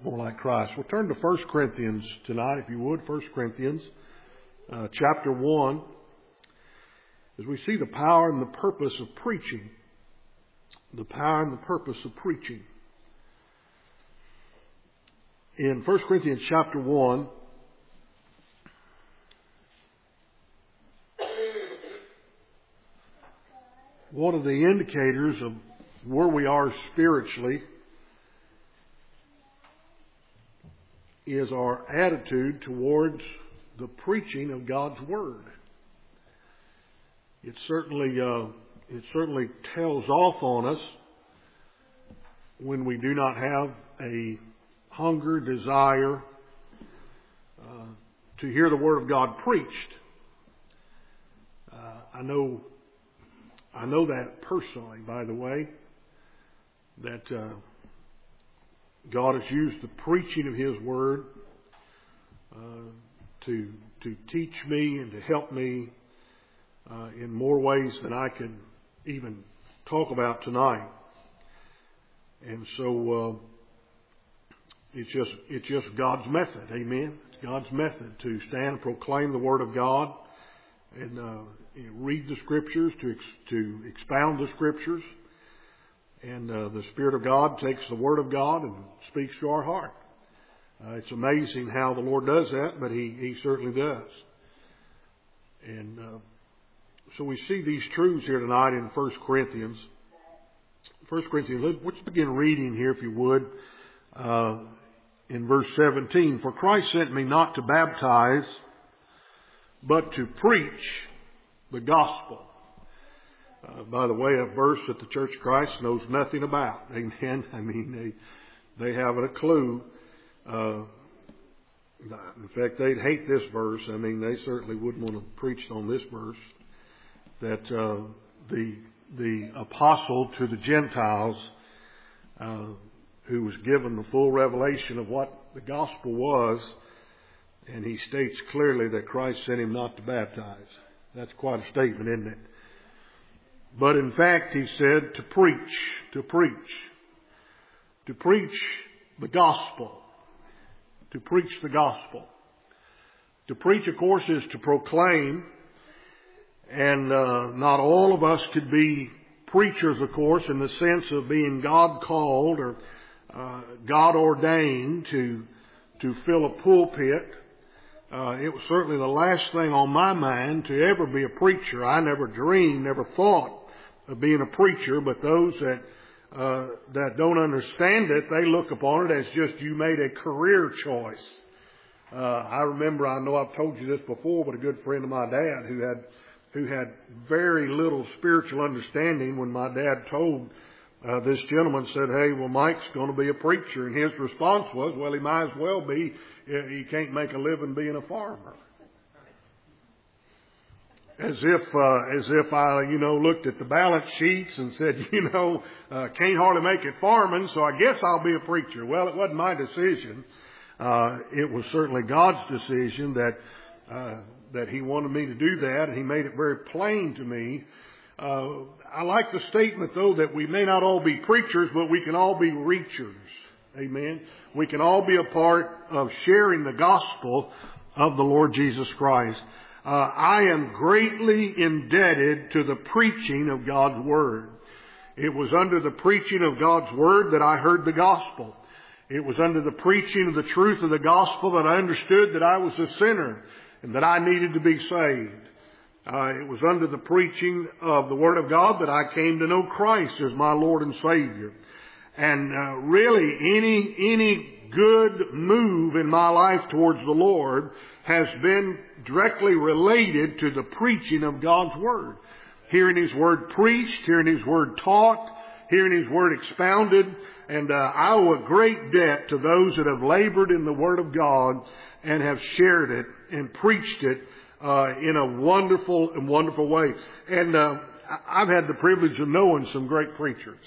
more like Christ. We'll turn to 1 Corinthians tonight, if you would. 1 Corinthians chapter 1. As we see the power and the purpose of preaching. The power and the purpose of preaching. In 1 Corinthians chapter 1, one of the indicators of where we are spiritually is our attitude towards the preaching of God's Word. It certainly tells off on us when we do not have a hunger, desire to hear the Word of God preached. I know that personally, by the way, that God has used the preaching of His Word to teach me and to help me in more ways than I can even talk about tonight. And so it's just God's method, amen. It's God's method to stand and proclaim the Word of God and read the Scriptures, to expound the Scriptures. And the Spirit of God takes the Word of God and speaks to our heart. It's amazing how the Lord does that, but He certainly does. And so we see these truths here tonight in 1 Corinthians. 1 Corinthians, let's begin reading here, if you would, in verse 17. For Christ sent me not to baptize, but to preach the gospel. By the way, a verse that the Church of Christ knows nothing about. Amen. I mean, they haven't a clue. In fact, they'd hate this verse. I mean, they certainly wouldn't want to preach on this verse. That the apostle to the Gentiles, who was given the full revelation of what the gospel was, and he states clearly that Christ sent him not to baptize. That's quite a statement, isn't it? But in fact, he said to preach the gospel. To preach the gospel. To preach, of course, is to proclaim. And not all of us could be preachers, of course, in the sense of being God called or God ordained to fill a pulpit. It was certainly the last thing on my mind to ever be a preacher. I never dreamed, never thought of being a preacher, but those that don't understand it, they look upon it as just you made a career choice. I remember, I know I've told you this before, but a good friend of my dad who had very little spiritual understanding, when my dad told this gentleman, said, "Hey, well, Mike's going to be a preacher," and his response was, "Well, he might as well be. He can't make a living being a farmer." As if I, looked at the balance sheets and said, can't hardly make it farming, so I guess I'll be a preacher. Well, it wasn't my decision. It was certainly God's decision that He wanted me to do that, and He made it very plain to me. I like the statement, though, that we may not all be preachers, but we can all be reachers. Amen. We can all be a part of sharing the gospel of the Lord Jesus Christ. I am greatly indebted to the preaching of God's Word. It was under the preaching of God's Word that I heard the gospel. It was under the preaching of the truth of the gospel that I understood that I was a sinner and that I needed to be saved. It was under the preaching of the Word of God that I came to know Christ as my Lord and Savior. And really, any good move in my life towards the Lord has been directly related to the preaching of God's Word. Hearing His Word preached, hearing His Word taught, hearing His Word expounded. And I owe a great debt to those that have labored in the Word of God and have shared it and preached it in a wonderful and wonderful way. And I've had the privilege of knowing some great preachers.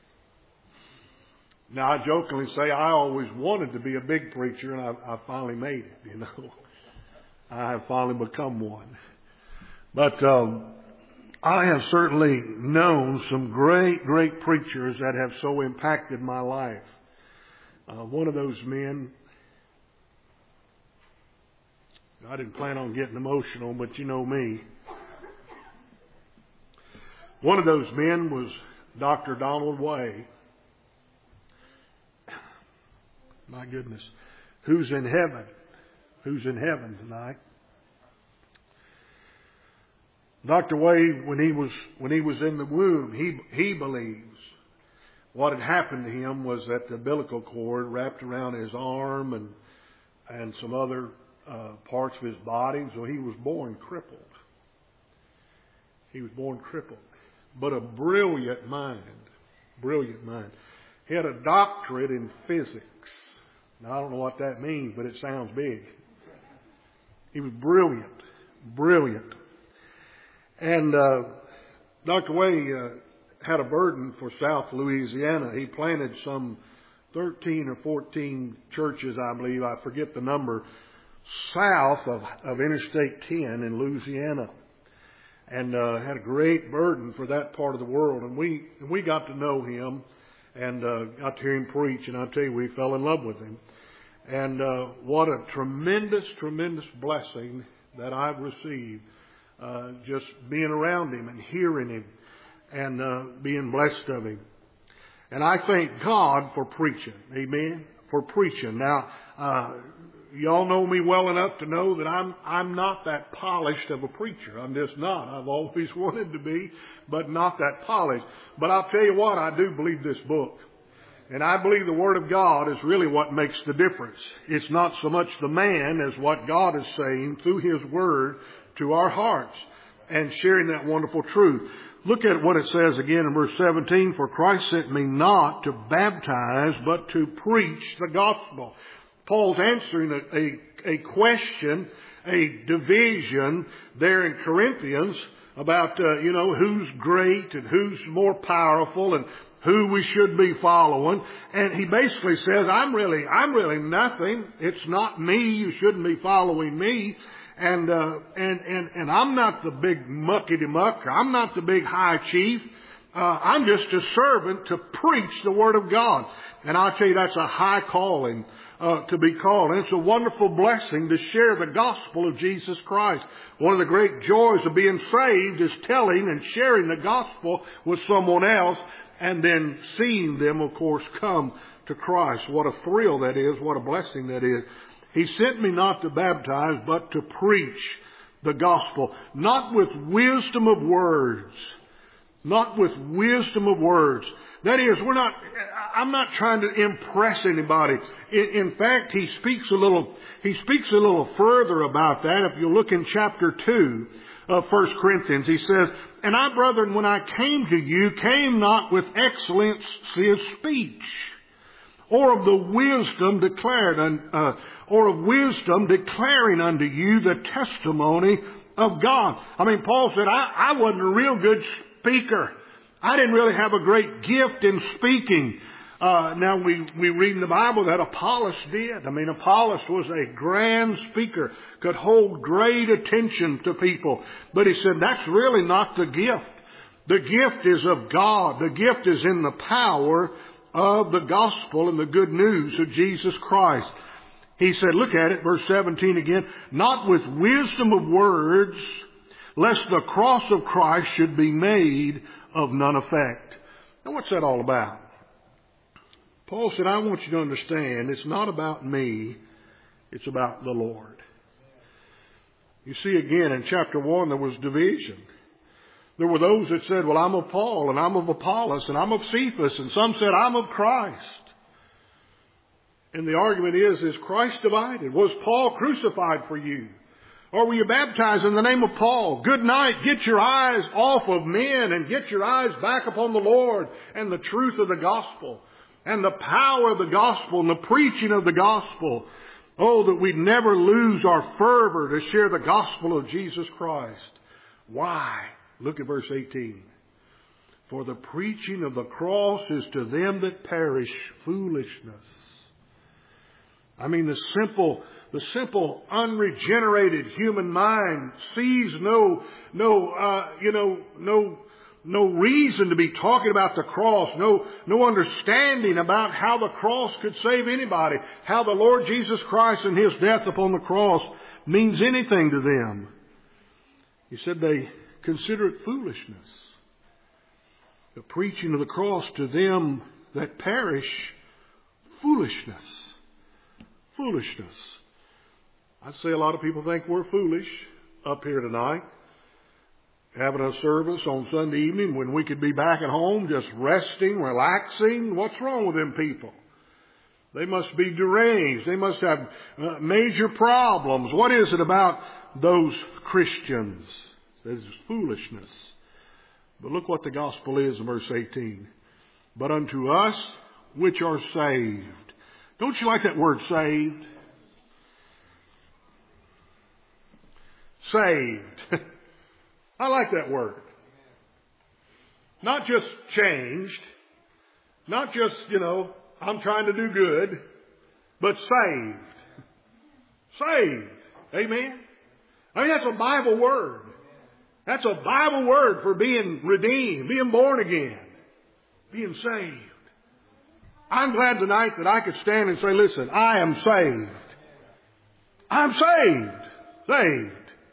Now, I jokingly say I always wanted to be a big preacher, and I finally made it, I have finally become one. But I have certainly known some great, great preachers that have so impacted my life. One of those men, I didn't plan on getting emotional, but you know me. One of those men was Dr. Donald Way. My goodness. Who's in heaven? Who's in heaven tonight? Dr. Way, when he was in the womb, he believes what had happened to him was that the umbilical cord wrapped around his arm and some other parts of his body, so he was born crippled. He was born crippled, but a brilliant mind. Brilliant mind. He had a doctorate in physics. Now, I don't know what that means, but it sounds big. He was brilliant. Brilliant. And Dr. Way had a burden for South Louisiana. He planted some 13 or 14 churches, I believe, I forget the number, south of Interstate 10 in Louisiana. And had a great burden for that part of the world. And we got to know him and got to hear him preach. And I tell you, we fell in love with him. And what a tremendous, tremendous blessing that I've received. Just being around him and hearing him and being blessed of him. And I thank God for preaching. Amen. For preaching. Now, y'all know me well enough to know that I'm not that polished of a preacher. I'm just not. I've always wanted to be, but not that polished. But I'll tell you what, I do believe this book. And I believe the Word of God is really what makes the difference. It's not so much the man as what God is saying through His Word to our hearts and sharing that wonderful truth. Look at what it says again in verse 17. For Christ sent me not to baptize, but to preach the gospel. Paul's answering a question, a division there in Corinthians about, who's great and who's more powerful and who we should be following. And he basically says, I'm really nothing. It's not me. You shouldn't be following me. And I'm not the big muckety-muck. I'm not the big high chief. I'm just a servant to preach the Word of God. And I'll tell you, that's a high calling to be called. And it's a wonderful blessing to share the gospel of Jesus Christ. One of the great joys of being saved is telling and sharing the gospel with someone else and then seeing them, of course, come to Christ. What a thrill that is. What a blessing that is. He sent me not to baptize, but to preach the gospel. Not with wisdom of words. Not with wisdom of words. That is, I'm not trying to impress anybody. In fact, he speaks a little further about that. If you look in chapter 2 of 1 Corinthians, he says, And I, brethren, when I came to you, came not with excellency of speech, or of the wisdom or of wisdom declaring unto you the testimony of God. I mean, Paul said, I wasn't a real good speaker. I didn't really have a great gift in speaking. Now we read in the Bible that Apollos did. I mean, Apollos was a grand speaker, could hold great attention to people. But he said, that's really not the gift. The gift is of God. The gift is in the power of the gospel and the good news of Jesus Christ. He said, look at it, verse 17 again, not with wisdom of words, lest the cross of Christ should be made of none effect. Now what's that all about? Paul said, I want you to understand, it's not about me, it's about the Lord. You see again in chapter 1 there was division. There were those that said, well, I'm of Paul, and I'm of Apollos, and I'm of Cephas, and some said, I'm of Christ. And the argument is Christ divided? Was Paul crucified for you? Or were you baptized in the name of Paul? Good night. Get your eyes off of men and get your eyes back upon the Lord and the truth of the gospel and the power of the gospel and the preaching of the gospel. Oh, that we'd never lose our fervor to share the gospel of Jesus Christ. Why? Look at verse 18. For the preaching of the cross is to them that perish foolishness. I mean, the simple, unregenerated human mind sees no no reason to be talking about the cross, no understanding about how the cross could save anybody, how the Lord Jesus Christ and His death upon the cross means anything to them. He said they consider it foolishness. The preaching of the cross to them that perish, foolishness. Foolishness. I'd say a lot of people think we're foolish up here tonight, having a service on Sunday evening when we could be back at home just resting, relaxing. What's wrong with them people? They must be deranged. They must have major problems. What is it about those Christians? It's foolishness. But look what the gospel is in verse 18. But unto us which are saved. Don't you like that word saved? Saved. I like that word. Not just changed. Not just, I'm trying to do good. But saved. Saved. Amen? I mean, that's a Bible word. That's a Bible word for being redeemed, being born again, being saved. I'm glad tonight that I could stand and say, listen, I am saved. I'm saved. Saved.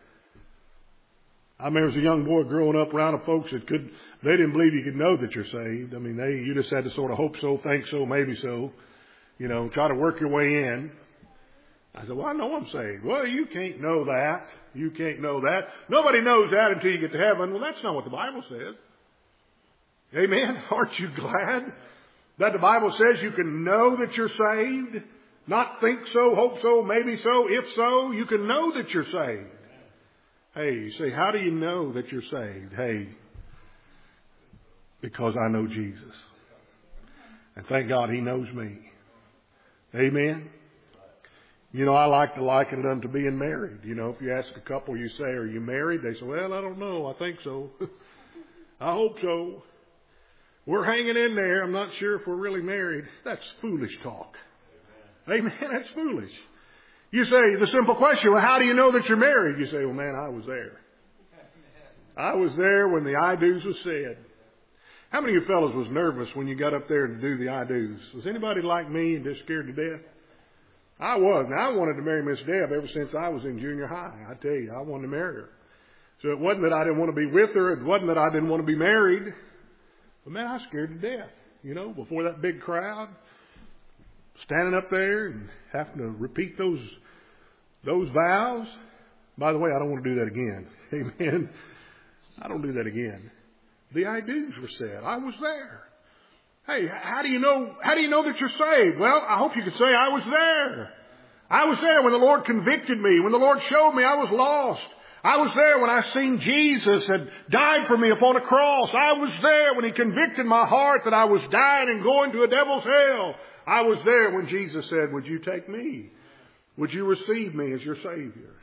I remember as a young boy growing up around of folks that they didn't believe you could know that you're saved. I mean, you just had to sort of hope so, think so, maybe so. Try to work your way in. I said, well, I know I'm saved. Well, you can't know that. You can't know that. Nobody knows that until you get to heaven. Well, that's not what the Bible says. Amen? Aren't you glad that the Bible says you can know that you're saved? Not think so, hope so, maybe so. If so, you can know that you're saved. Hey, you say, how do you know that you're saved? Hey, because I know Jesus. And thank God He knows me. Amen? I like to liken it unto being married. If you ask a couple, you say, are you married? They say, well, I don't know. I think so. I hope so. We're hanging in there. I'm not sure if we're really married. That's foolish talk. Amen. That's foolish. You say, the simple question, well, how do you know that you're married? You say, well, man, I was there. I was there when the I do's was said. How many of you fellas was nervous when you got up there to do the I do's? Was anybody like me and just scared to death? I was. Now, I wanted to marry Miss Deb ever since I was in junior high. I tell you, I wanted to marry her. So it wasn't that I didn't want to be with her. It wasn't that I didn't want to be married. But man, I was scared to death. Before that big crowd, standing up there and having to repeat those vows. By the way, I don't want to do that again. Amen. I don't do that again. The I do's were said. I was there. Hey, how do you know that you're saved? Well, I hope you could say I was there. I was there when the Lord convicted me, when the Lord showed me I was lost. I was there when I seen Jesus had died for me upon a cross. I was there when He convicted my heart that I was dying and going to a devil's hell. I was there when Jesus said, would you take me? Would you receive me as your Savior?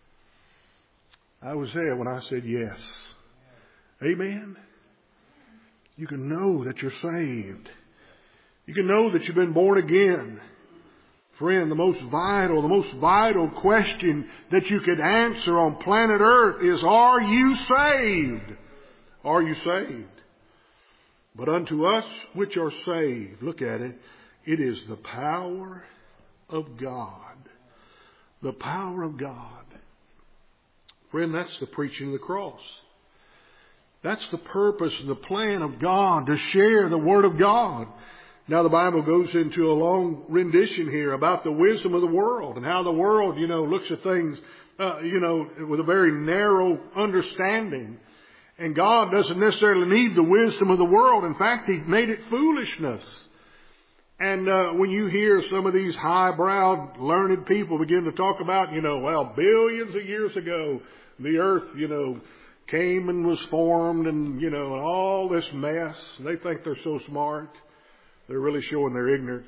I was there when I said yes. Amen. You can know that you're saved. You can know that you've been born again. Friend, the most vital question that you could answer on planet Earth is, are you saved? Are you saved? But unto us which are saved, look at it, it is the power of God. The power of God. Friend, that's the preaching of the cross. That's the purpose and the plan of God, to share the Word of God. Now the Bible goes into a long rendition here about the wisdom of the world and how the world, looks at things, with a very narrow understanding. And God doesn't necessarily need the wisdom of the world. In fact, He made it foolishness. And when you hear some of these highbrow, learned people begin to talk about, billions of years ago, the earth, came and was formed and, and all this mess. They think they're so smart. They're really showing their ignorance.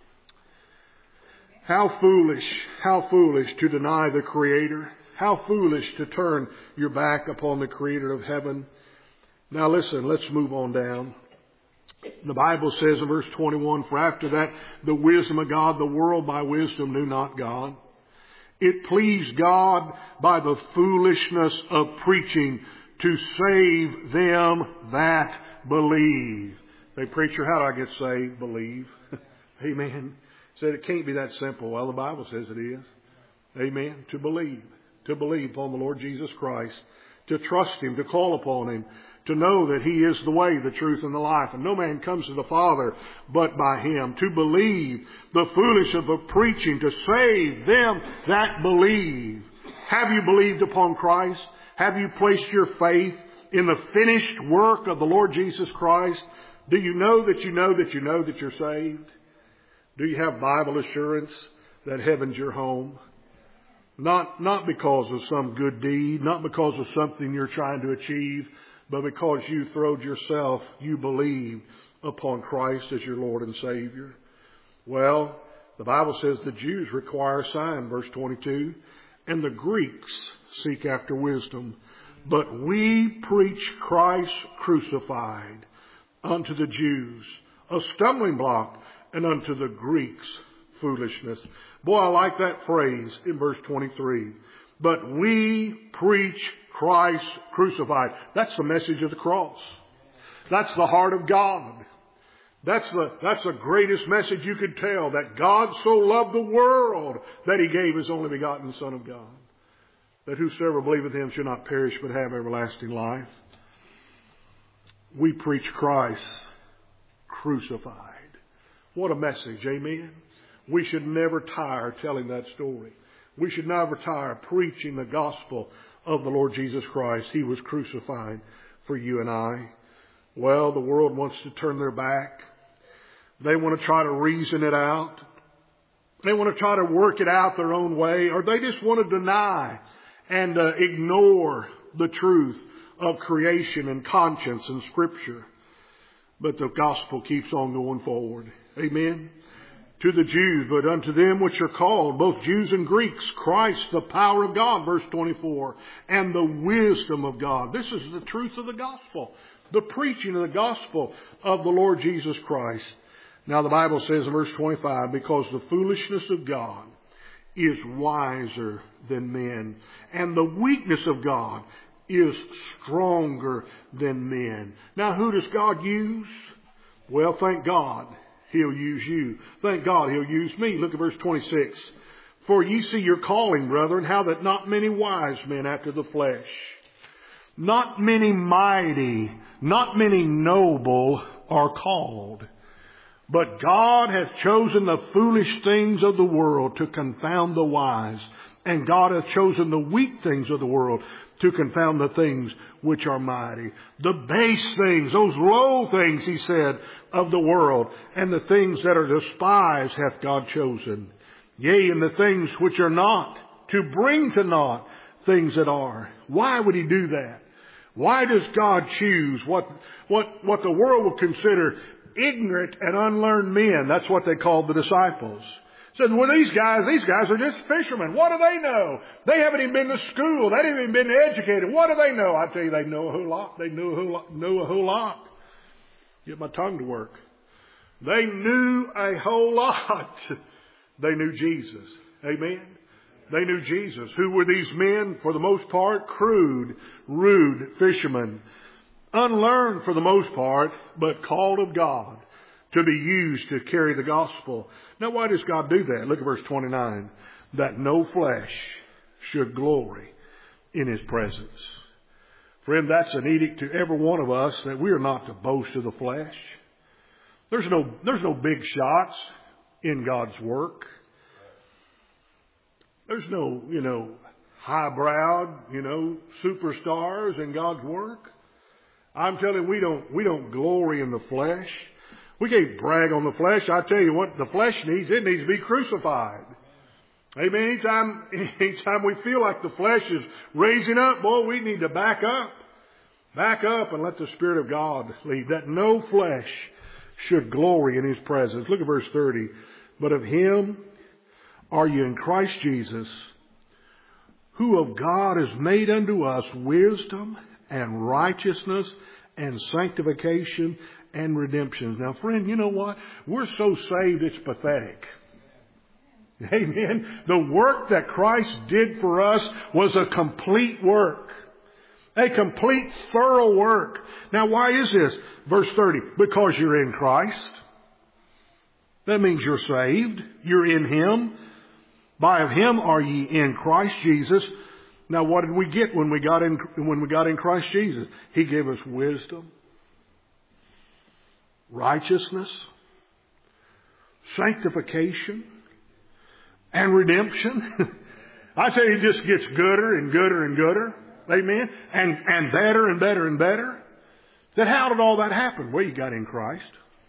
How foolish to deny the Creator. How foolish to turn your back upon the Creator of heaven. Now listen, let's move on down. The Bible says in verse 21, for after that, the wisdom of God, the world by wisdom knew not God. It pleased God by the foolishness of preaching to save them that believe. Say, preacher, how do I get saved? Believe. Amen. Said it can't be that simple. Well, the Bible says it is. Amen. To believe. To believe upon the Lord Jesus Christ. To trust Him. To call upon Him. To know that He is the way, the truth, and the life. And no man comes to the Father but by Him. To believe the foolishness of preaching. To save them that believe. Have you believed upon Christ? Have you placed your faith in the finished work of the Lord Jesus Christ? Do you know that you know that you know that you're saved? Do you have Bible assurance that heaven's your home? Not because of some good deed, not because of something you're trying to achieve, but because you throwed yourself, you believe upon Christ as your Lord and Savior. Well, the Bible says the Jews require a sign, verse 22, and the Greeks seek after wisdom. But we preach Christ crucified, unto the Jews a stumbling block, and unto the Greeks foolishness. Boy, I like that phrase in verse 23. But we preach Christ crucified. That's the message of the cross. That's the heart of God. That's the greatest message you could tell, that God so loved the world that He gave His only begotten Son of God, that whosoever believeth Him shall not perish but have everlasting life. We preach Christ crucified. What a message, amen? We should never tire telling that story. We should never tire preaching the gospel of the Lord Jesus Christ. He was crucified for you and I. Well, the world wants to turn their back. They want to try to reason it out. They want to try to work it out their own way, or they just want to deny and ignore the truth of creation and conscience and Scripture. But the gospel keeps on going forward. Amen. To the Jews, but unto them which are called, both Jews and Greeks, Christ, the power of God, verse 24, and the wisdom of God. This is the truth of the gospel. The preaching of the gospel of the Lord Jesus Christ. Now the Bible says in verse 25, because the foolishness of God is wiser than men, and the weakness of God is stronger than men. Now who does God use? Well, thank God He'll use you. Thank God He'll use me. Look at verse 26. For ye see your calling, brethren, how that not many wise men after the flesh, not many mighty, not many noble are called. But God hath chosen the foolish things of the world to confound the wise. And God hath chosen the weak things of the world to confound the things which are mighty. The base things, those low things, He said, of the world, and the things that are despised hath God chosen. Yea, and the things which are not, to bring to naught things that are. Why would He do that? Why does God choose what the world will consider ignorant and unlearned men? That's what they called the disciples. Said, well, these guys are just fishermen. What do they know? They haven't even been to school. They haven't even been educated. What do they know? I tell you, they know a whole lot. They knew a whole lot. Get my tongue to work. They knew a whole lot. They knew Jesus. Amen. They knew Jesus. Who were these men? For the most part, crude, rude fishermen. Unlearned for the most part, but called of God to be used to carry the gospel. Now, why does God do that? Look at verse 29. That no flesh should glory in His presence. Friend, that's an edict to every one of us, that we are not to boast of the flesh. There's no big shots in God's work. There's no, highbrowed, superstars in God's work. I'm telling you, we don't glory in the flesh. We can't brag on the flesh. I tell you what the flesh needs. It needs to be crucified. Amen. Anytime we feel like the flesh is raising up, boy, we need to back up. Back up and let the Spirit of God lead. That no flesh should glory in His presence. Look at verse 30. But of Him are you in Christ Jesus, who of God is made unto us wisdom and righteousness and sanctification and redemption. Now, friend, you know what? We're so saved it's pathetic. Amen. The work that Christ did for us was a complete work. A complete, thorough work. Now, why is this? Verse 30. Because you're in Christ. That means you're saved. You're in Him. By Him are ye in Christ Jesus. Now, what did we get when we got in Christ Jesus? He gave us wisdom, righteousness, sanctification, and redemption. I tell you, it just gets gooder and gooder and gooder. Amen. And better and better and better. Then how did all that happen? Well, you got in Christ.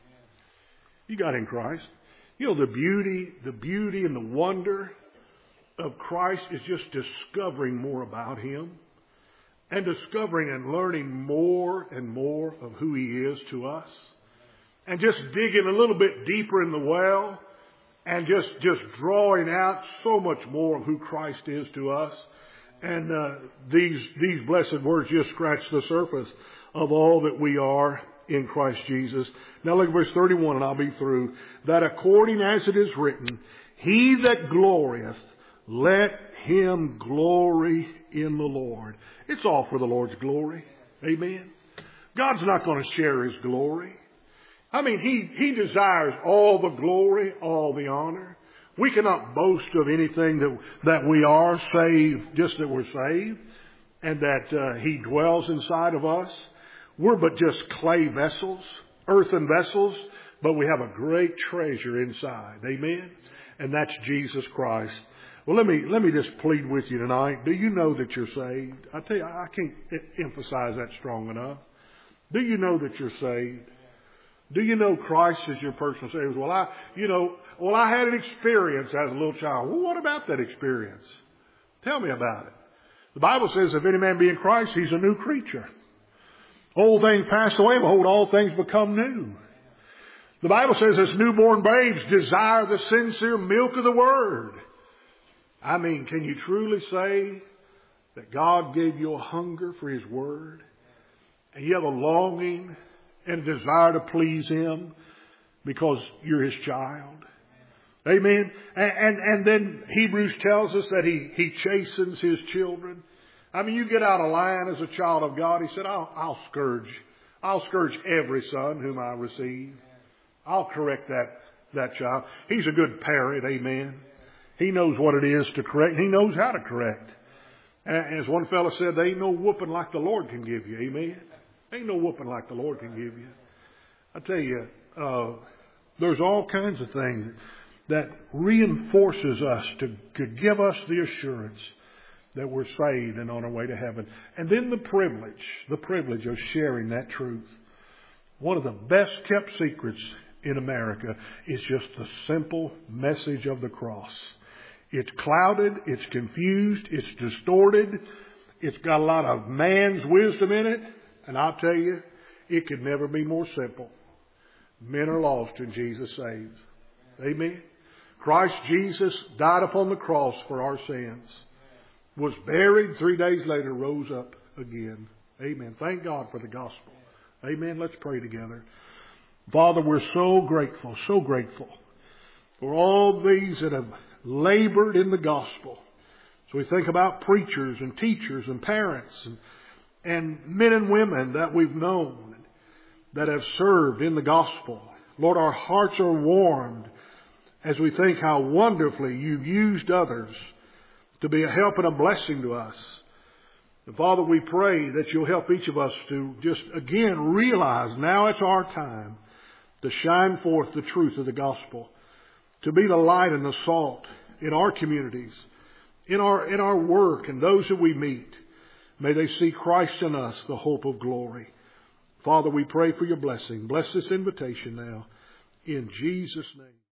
You got in Christ. You know, the beauty and the wonder of Christ is just discovering more about Him and discovering and learning more and more of who He is to us, and just digging a little bit deeper in the well and just drawing out so much more of who Christ is to us. And these blessed words just scratch the surface of all that we are in Christ Jesus. Now look at verse 31 and I'll be through. That according as it is written, He that glorieth, let him glory in the Lord. It's all for the Lord's glory. Amen. God's not going to share His glory. I mean, He desires all the glory, all the honor. We cannot boast of anything that we are saved, just that we're saved, and that He dwells inside of us. We're but just clay vessels, earthen vessels, but we have a great treasure inside. Amen. And that's Jesus Christ. Well, let me just plead with you tonight. Do you know that you're saved? I tell you, I can't emphasize that strong enough. Do you know that you're saved? Do you know Christ is your personal Savior? Well, I had an experience as a little child. Well, what about that experience? Tell me about it. The Bible says, if any man be in Christ, he's a new creature. Old things passed away, behold, all things become new. The Bible says, as newborn babes desire the sincere milk of the Word. I mean, can you truly say that God gave you a hunger for His Word? And you have a longing and a desire to please Him because you're His child? Amen. And then Hebrews tells us that He chastens His children. I mean, you get out of line as a child of God. He said, I'll scourge every son whom I receive. I'll correct that child. He's a good parent. Amen. He knows what it is to correct. He knows how to correct. As one fellow said, there ain't no whooping like the Lord can give you. Amen. Ain't no whooping like the Lord can give you. I tell you, there's all kinds of things that reinforces us to give us the assurance that we're saved and on our way to heaven. And then the privilege of sharing that truth. One of the best kept secrets in America is just the simple message of the cross. It's clouded, it's confused, it's distorted, it's got a lot of man's wisdom in it, and I'll tell you, it could never be more simple. Men are lost and Jesus saves. Amen. Christ Jesus died upon the cross for our sins, was buried, 3 days later rose up again. Amen. Thank God for the gospel. Amen. Let's pray together. Father, we're so grateful for all these that have labored in the gospel. So we think about preachers and teachers and parents and men and women that we've known that have served in the gospel. Lord, our hearts are warmed as we think how wonderfully you've used others to be a help and a blessing to us. And Father, we pray that you'll help each of us to just again realize now it's our time to shine forth the truth of the gospel, to be the light and the salt in our communities, in our work, and those that we meet. May they see Christ in us, the hope of glory. Father, we pray for your blessing. Bless this invitation now. In Jesus' name.